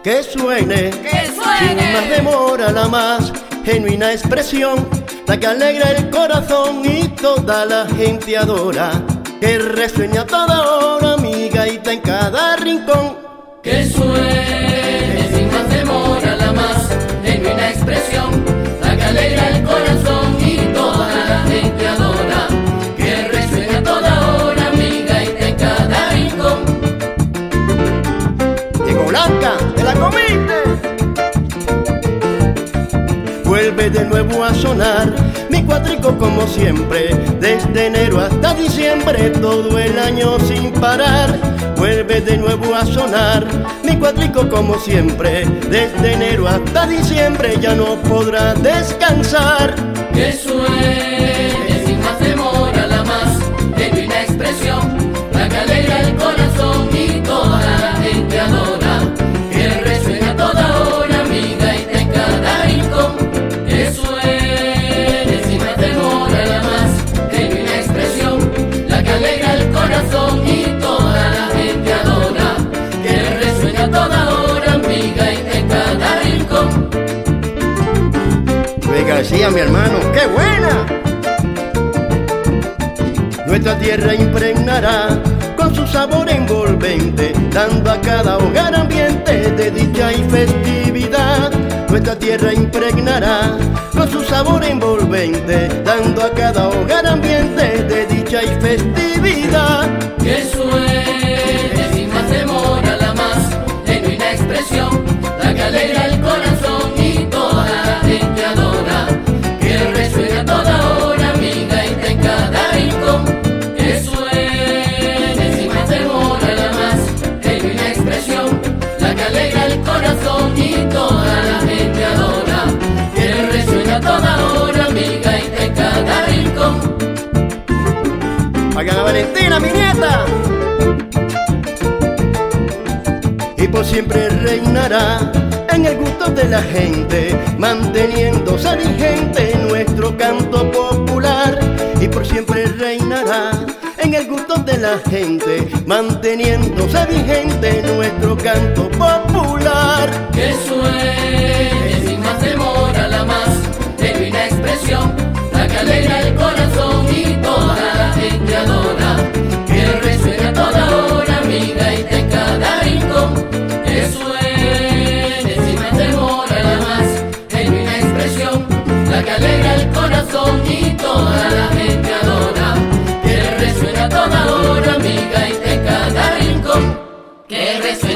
que suene, sin más demora, la más genuina expresión, la que alegra el corazón y toda la gente adora, que resueña a toda hora mi gaita en cada rincón. Que suene sin más demora, la más genuina expresión, la que alegra el corazón y toda la gente adora, que resuena a toda hora mi gaita en cada rincón. Llegó Blanca de la Comite, vuelve de nuevo a sonar mi cuatrico como siempre, desde enero hasta diciembre, todo el año sin parar. Vuelve de nuevo a sonar mi cuatrico como siempre, desde enero hasta diciembre, ya no podrá descansar. Que suene sin más demora, la más genuina expresión, la que alegra el corazón y toda la gente adora, que resuena a toda hora mi gaita en cada rincón. Que suene sin más demora, la más genuina expresión, la que alegra el corazón y toda la gente adora, que resuena a toda hora mi gaita en cada rincón. Luis García, mi hermano, ¡qué buena! Nuestra tierra impregnará con su sabor envolvente, dando a cada hogar ambiente de dicha y festividad. Nuestra tierra impregnará con su sabor envolvente, dando a cada hogar ambiente de dicha y festividad. Que suene sin más demora, la más genuina expresión, la que alegra el corazón y toda la gente adora, que resuena a toda hora mi gaita en cada rincón. Que suene sin más demora, la más genuina expresión, la que alegra el corazón y toda la gente adora, que resuena a toda hora mi gaita en cada rincón. Oigan a Valentina, mi nieta. Y por siempre reinará en el gusto de la gente, manteniéndose vigente nuestro canto popular. Y por siempre reinará en el gusto de la gente, manteniéndose vigente nuestro canto popular. Que suene sin más demora, la más genuina expresión, la que alegra el corazón y toda la gente adora, que resuena a toda hora mi gaita en cada rincón. Que suene sin más demora, la más genuina expresión, la que alegra el corazón y toda la gente adora, que resuena a toda hora mi gaita en cada rincón. Que resuena